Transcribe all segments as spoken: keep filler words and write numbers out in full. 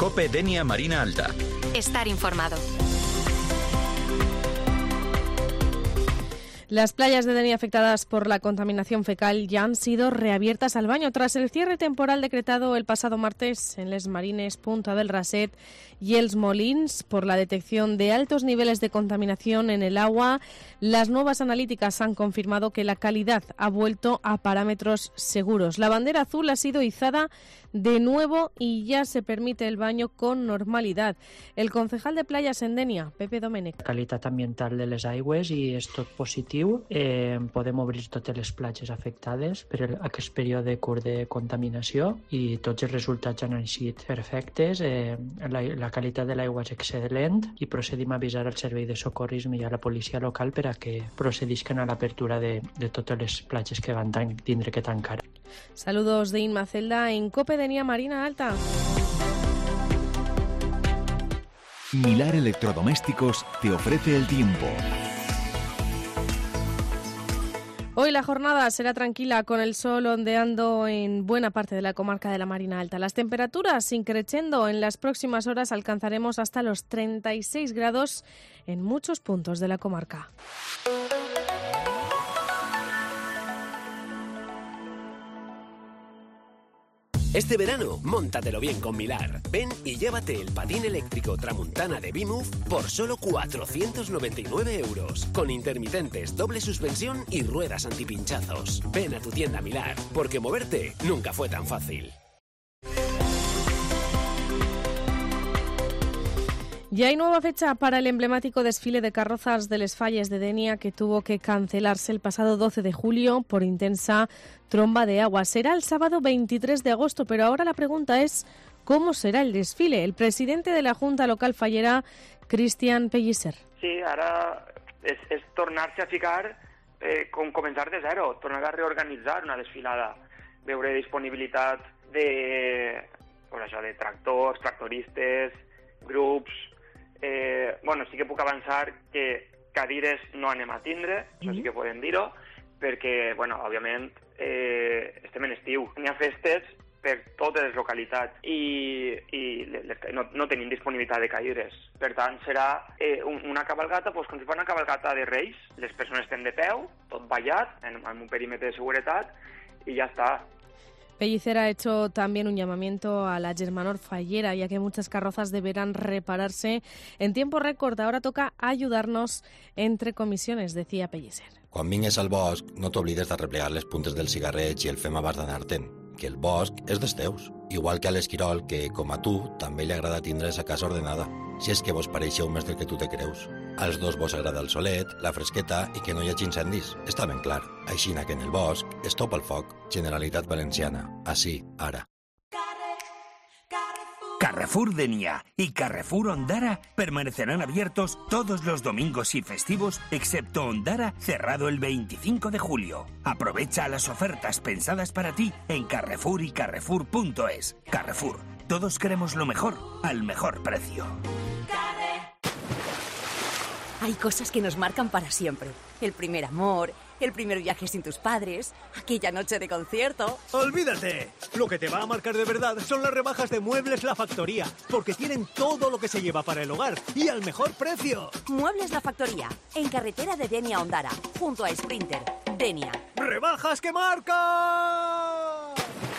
COPE Denia Marina Alta. Estar informado. Las playas de Denia afectadas por la contaminación fecal ya han sido reabiertas al baño tras el cierre temporal decretado el pasado martes en Les Marines, Punta del Raset y Els Molins por la detección de altos niveles de contaminación en el agua. Las nuevas analíticas han confirmado que la calidad ha vuelto a parámetros seguros. La bandera azul ha sido izada de nuevo y ya se permite el baño con normalidad. El concejal de playas en Denia, Pepe Domènech. Qualitat ambiental de les aigües i és tot positiu. Eh, podem obrir totes les platges afectades per aquest període curt de contaminació i tots els resultats han sigut perfectes. Eh, la, la qualitat de l'aigua és excel·lent i procedim a avisar al servei de socorrisme i a la policia local per a que procedisquen a l'apertura de, de totes les platges que van tindre que tancar. Saludos de Inma Celda en COPE Denia Marina Alta. Milar Electrodomésticos te ofrece el tiempo. Hoy la jornada será tranquila con el sol ondeando en buena parte de la comarca de la Marina Alta. Las temperaturas increciendo en las próximas horas alcanzaremos hasta los treinta y seis grados en muchos puntos de la comarca. Este verano, móntatelo bien con Milar. Ven y llévate el patín eléctrico Tramuntana de B-Move por solo cuatrocientos noventa y nueve euros. Con intermitentes, doble suspensión y ruedas antipinchazos. Ven a tu tienda Milar, porque moverte nunca fue tan fácil. Ya hay nueva fecha para el emblemático desfile de carrozas de Les Falles de Denia, que tuvo que cancelarse el pasado doce de julio por intensa tromba de agua. Será el sábado veintitrés de agosto, pero ahora la pregunta es ¿cómo será el desfile? El presidente de la Junta Local Fallera, Cristian Pellicer. Sí, ara és, és tornar-se a ficar, eh, com començar de zero, tornar a reorganitzar una desfilada, veure disponibilitat de, pues això, de tractors, tractoristes, grups. Eh, bueno, sí que puc avançar que cadires no anem a tindre, això sí que podem dir-ho, perquè, bueno, òbviament, eh, estem en estiu. N'hi ha festes per totes les localitats i, i les, no, no tenim disponibilitat de cadires. Per tant, serà eh, una cabalgata, doncs, com si fos una cabalgata de Reis. Les persones estem de peu, tot ballat, en, en un perímetre de seguretat, i ja està. Pellicer ha hecho también un llamamiento a la Germanor Fallera, ya que muchas carrozas deberán repararse en tiempo récord. Ahora toca ayudarnos entre comisiones, decía Pellicer. Quan vingues al bosc, no t'oblides de replegar les puntes del cigarret i el fem abans d'anar-te'n, que el bosc és dels teus. Igual que a l'Esquirol, que, com a tu, també li agrada tindre sa casa ordenada, si és que vos pareixeu més del que tu te creus. Als dos vos agrada el solet, la fresqueta i que no hi hagi incendis. Està ben clar. Aixina que en el bosc es topa el foc. Generalitat Valenciana. Així, ara. Carrefour Denia y Carrefour Ondara permanecerán abiertos todos los domingos y festivos, excepto Ondara, cerrado el veinticinco de julio. Aprovecha las ofertas pensadas para ti en Carrefour y Carrefour punto es. Carrefour, todos queremos lo mejor, al mejor precio. Hay cosas que nos marcan para siempre. El primer amor, el primer viaje sin tus padres, aquella noche de concierto. ¡Olvídate! Lo que te va a marcar de verdad son las rebajas de Muebles La Factoría, porque tienen todo lo que se lleva para el hogar y al mejor precio. Muebles La Factoría, en carretera de Denia a Ondara, junto a Sprinter. Denia. ¡Rebajas que marcan!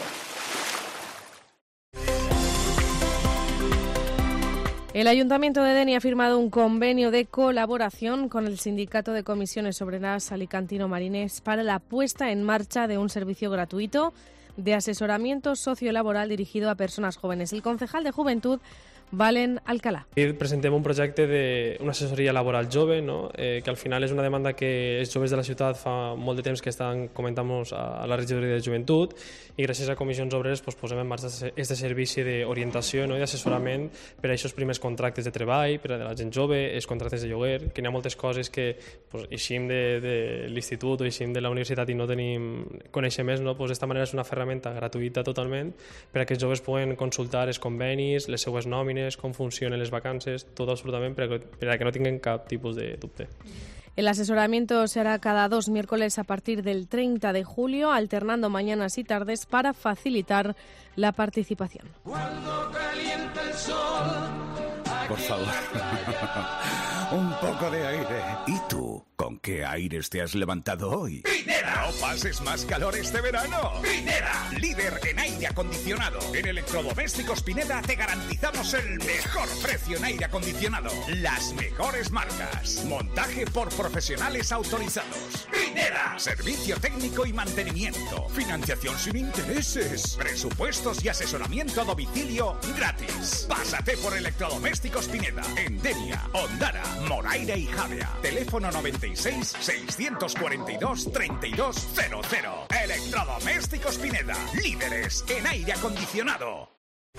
El Ayuntamiento de Denia ha firmado un convenio de colaboración con el Sindicato de Comisiones Obreras Alicantino Marines para la puesta en marcha de un servicio gratuito de asesoramiento sociolaboral dirigido a personas jóvenes. El concejal de Juventud, Valen Alcalà. Presentem un projecte d'una assessoria laboral jove, no? eh, que al final és una demanda que els joves de la ciutat fa molt de temps que estan comentant-nos a, a la regidoria de joventut i gràcies a Comissions Obreres pues, posem en marxa aquest servici d'orientació, no? I d'assessorament per a aquests primers contractes de treball, per a la gent jove, els contractes de lloguer, que hi ha moltes coses que pues, eixim de, de l'institut o eixim de la universitat i no tenim coneixements, no? Pues, d'esta manera és una ferramenta gratuïta totalment per a que els joves puguen consultar els convenis, les seues nòmines, com funcionen les vacances, tot absolutament per a, per a que no tinguin cap tipus de dubte. El asesoramiento se hará cada dos miércoles a partir del treinta de julio, alternando mañanas y tardes para facilitar la participación. Cuando calienta el sol. Por favor, un poco de aire. ¿Y tú? ¿Con qué aires te has levantado hoy? ¡Pineda! ¡No pases más calor este verano! ¡Pineda! Líder en aire acondicionado. En Electrodomésticos Pineda te garantizamos el mejor precio en aire acondicionado. Las mejores marcas. Montaje por profesionales autorizados. ¡Pineda! Servicio técnico y mantenimiento. Financiación sin intereses. Presupuestos y asesoramiento a domicilio gratis. Pásate por Electrodomésticos Pineda. En Denia, Ondara, Moraire y Javea. Teléfono noventa y seis, seiscientos cuarenta y dos, treinta y dos cero cero. Electrodomésticos Pineda, líderes en aire acondicionado.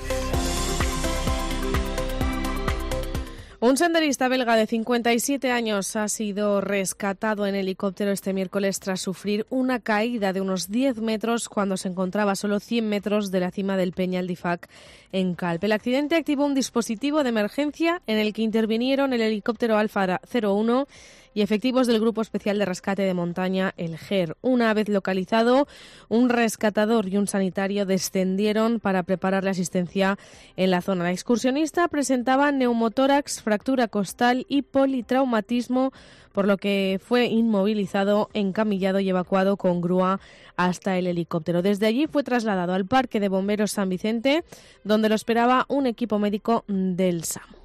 Un senderista belga de cincuenta y siete años ha sido rescatado en helicóptero este miércoles tras sufrir una caída de unos diez metros cuando se encontraba a solo cien metros de la cima del Peñal d'Ifac en Calp. El accidente activó un dispositivo de emergencia en el que intervinieron el helicóptero Alfa cero uno y efectivos del Grupo Especial de Rescate de Montaña, el G E R. Una vez localizado, un rescatador y un sanitario descendieron para preparar la asistencia en la zona. La excursionista presentaba neumotórax, fractura costal y politraumatismo, por lo que fue inmovilizado, encamillado y evacuado con grúa hasta el helicóptero. Desde allí fue trasladado al Parque de Bomberos San Vicente, donde lo esperaba un equipo médico del SAMU.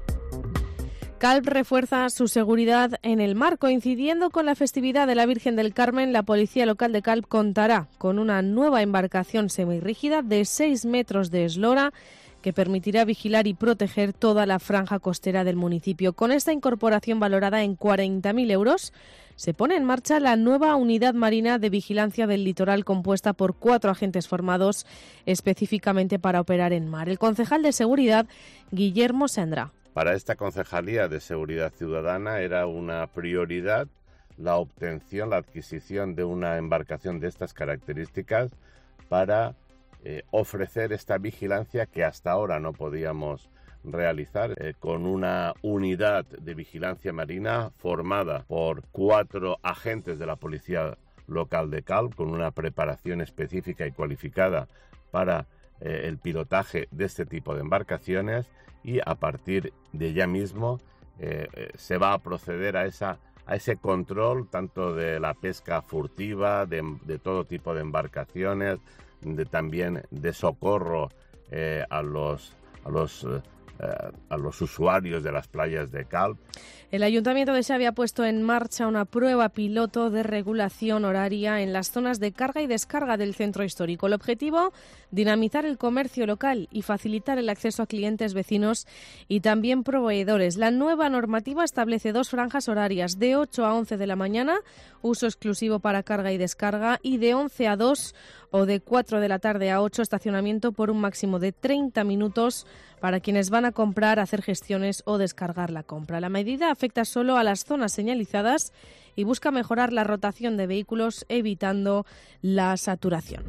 Calp refuerza su seguridad en el mar. Coincidiendo con la festividad de la Virgen del Carmen, la Policía Local de Calp contará con una nueva embarcación semirrígida de seis metros de eslora que permitirá vigilar y proteger toda la franja costera del municipio. Con esta incorporación valorada en cuarenta mil euros, se pone en marcha la nueva unidad marina de vigilancia del litoral compuesta por cuatro agentes formados específicamente para operar en mar. El concejal de Seguridad, Guillermo Sendra. Para esta Concejalía de Seguridad Ciudadana era una prioridad la obtención, la adquisición de una embarcación de estas características para eh, ofrecer esta vigilancia que hasta ahora no podíamos realizar eh, con una unidad de vigilancia marina formada por cuatro agentes de la Policía Local de Calp con una preparación específica y cualificada para eh, el pilotaje de este tipo de embarcaciones. Y a partir de ya mismo eh, eh, se va a proceder a, esa, a ese control tanto de la pesca furtiva, de, de todo tipo de embarcaciones, de, también de socorro eh, a los, a los eh, a los usuarios de las playas de Calp. El Ayuntamiento de Xàbia ha puesto en marcha una prueba piloto de regulación horaria en las zonas de carga y descarga del centro histórico. El objetivo, dinamizar el comercio local y facilitar el acceso a clientes, vecinos y también proveedores. La nueva normativa establece dos franjas horarias, de ocho a once de la mañana, uso exclusivo para carga y descarga, y de once a dos o de cuatro de la tarde a ocho, estacionamiento por un máximo de treinta minutos para quienes van a comprar, hacer gestiones o descargar la compra. La medida afecta solo a las zonas señalizadas y busca mejorar la rotación de vehículos, evitando la saturación.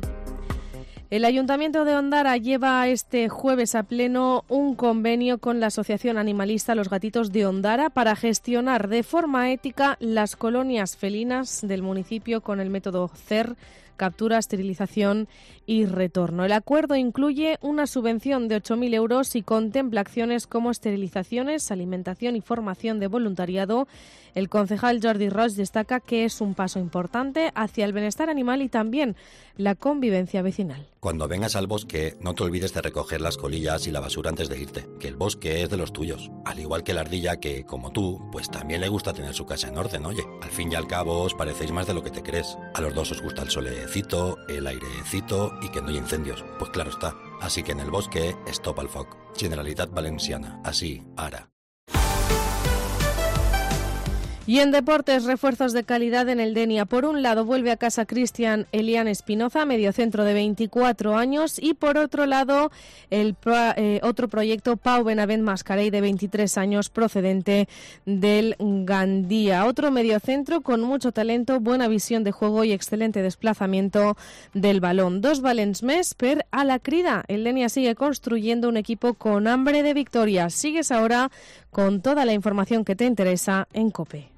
El Ayuntamiento de Ondara lleva este jueves a pleno un convenio con la Asociación Animalista Los Gatitos de Ondara para gestionar de forma ética las colonias felinas del municipio con el método C E R, captura, esterilización y retorno. El acuerdo incluye una subvención de ocho mil euros y contempla acciones como esterilizaciones, alimentación y formación de voluntariado. El concejal Jordi Roig destaca que es un paso importante hacia el bienestar animal y también la convivencia vecinal. Cuando vengas al bosque, no te olvides de recoger las colillas y la basura antes de irte, que el bosque es de los tuyos. Al igual que la ardilla que, como tú, pues también le gusta tener su casa en orden, oye. Al fin y al cabo os parecéis más de lo que te crees. A los dos os gusta el solecito, el airecito y que no hay incendios. Pues claro está. Así que en el bosque, stop al foc. Generalitat Valenciana. Así, ara. Y en deportes, refuerzos de calidad en el Denia. Por un lado, vuelve a casa Cristian Elian Espinoza, mediocentro de veinticuatro años, y por otro lado, el eh, otro proyecto, Pau Benavent Mascarell, de veintitrés años, procedente del Gandía. Otro mediocentro con mucho talento, buena visión de juego y excelente desplazamiento del balón. Dos valents més per a la crida. El Denia sigue construyendo un equipo con hambre de victoria. Sigues ahora con toda la información que te interesa en COPE.